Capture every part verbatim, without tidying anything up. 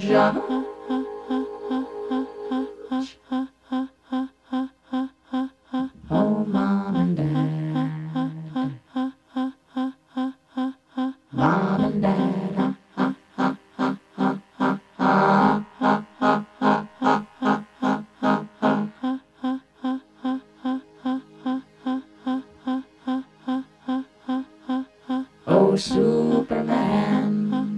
George. Oh, Mom and Dad. Mom and Dad. Oh, Superman.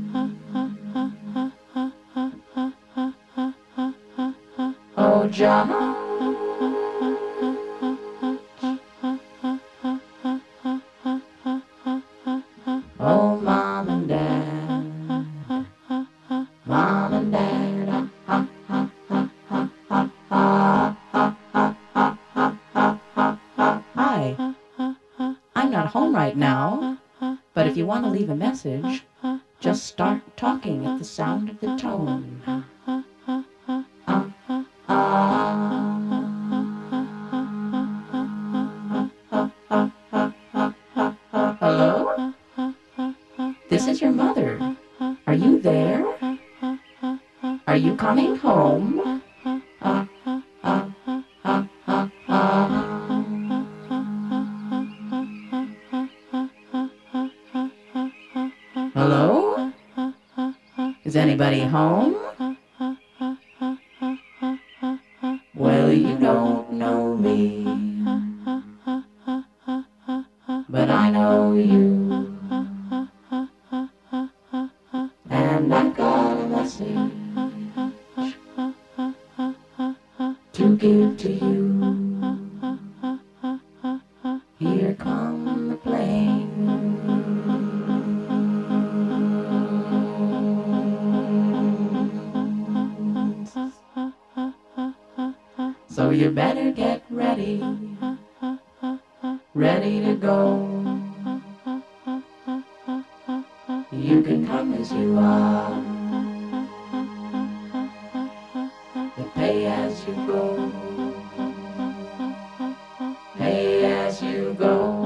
Oh, George. Oh, Mom and Dad. Mom and Dad. Hi. I'm not home right now, but if you want to leave a message, just start talking at the sound of the tone. Hello? This is your mother. Are you there? Are you coming home? Hello? Is anybody home? Well, you don't know me, but I know you. And I've got a message to give to you. Here come the planes. So you better get ready, ready to go. You can come as you are, but pay as you go, pay as you go.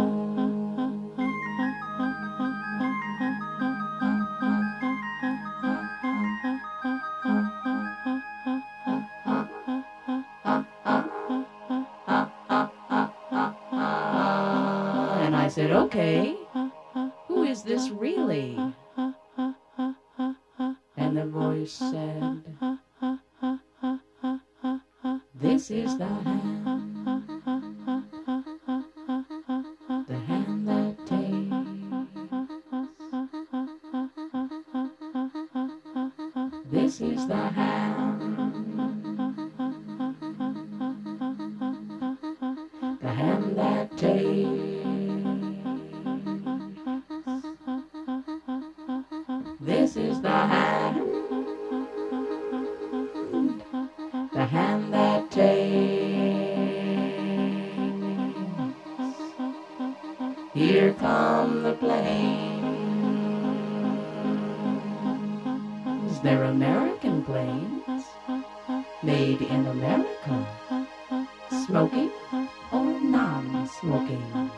And I said, okay, who is this really? And the voice said, this is the hand, the hand that takes. This is the hand, the hand that takes. This is the hand, the hand that takes. Here come the planes. They're American planes, made in America. Smoking or non-smoking?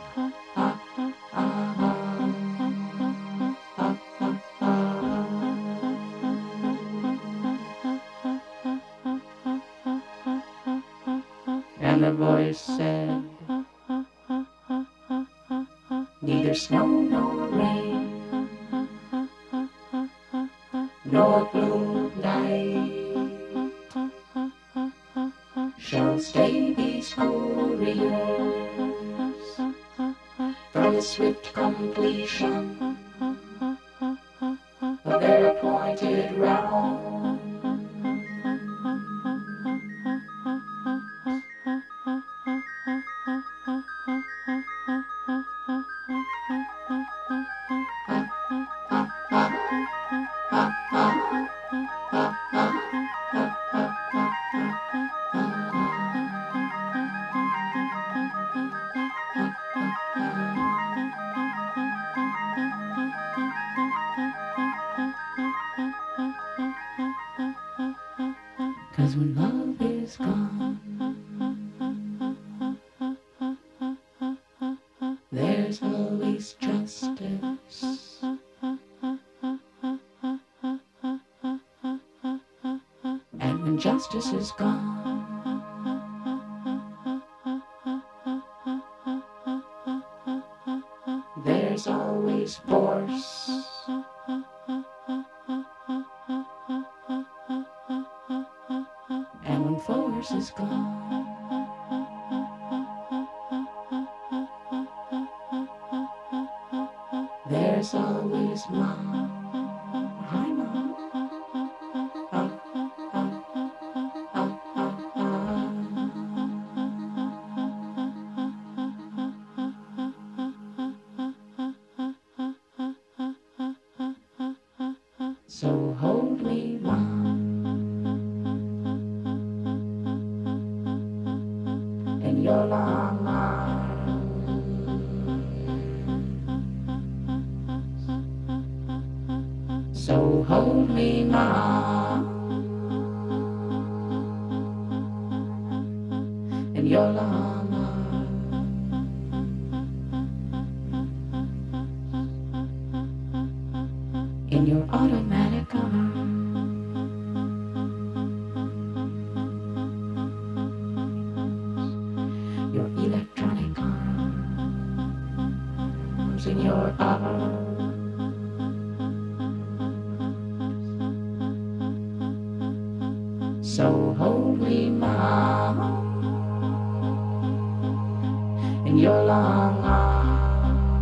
And the voice said, neither snow nor rain, nor blue night shall stay these couriers from the swift completion of their appointed round. Cause when love is gone, there's always justice. And when justice is gone, there's always force. And when force is gone, there's always mom. Hi, mom. Uh, uh, uh, uh, uh. So hold me, mom, in your long arms. So hold me, mom, in your long arms. In your automatic arms. Your electronic arms. In your arms. So hold me, mom, in your long arms.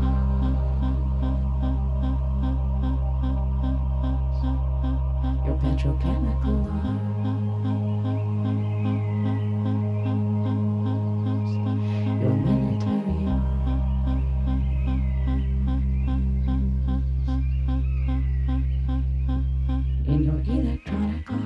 Your petrochemical arms. Your military arms. In your electronic arms.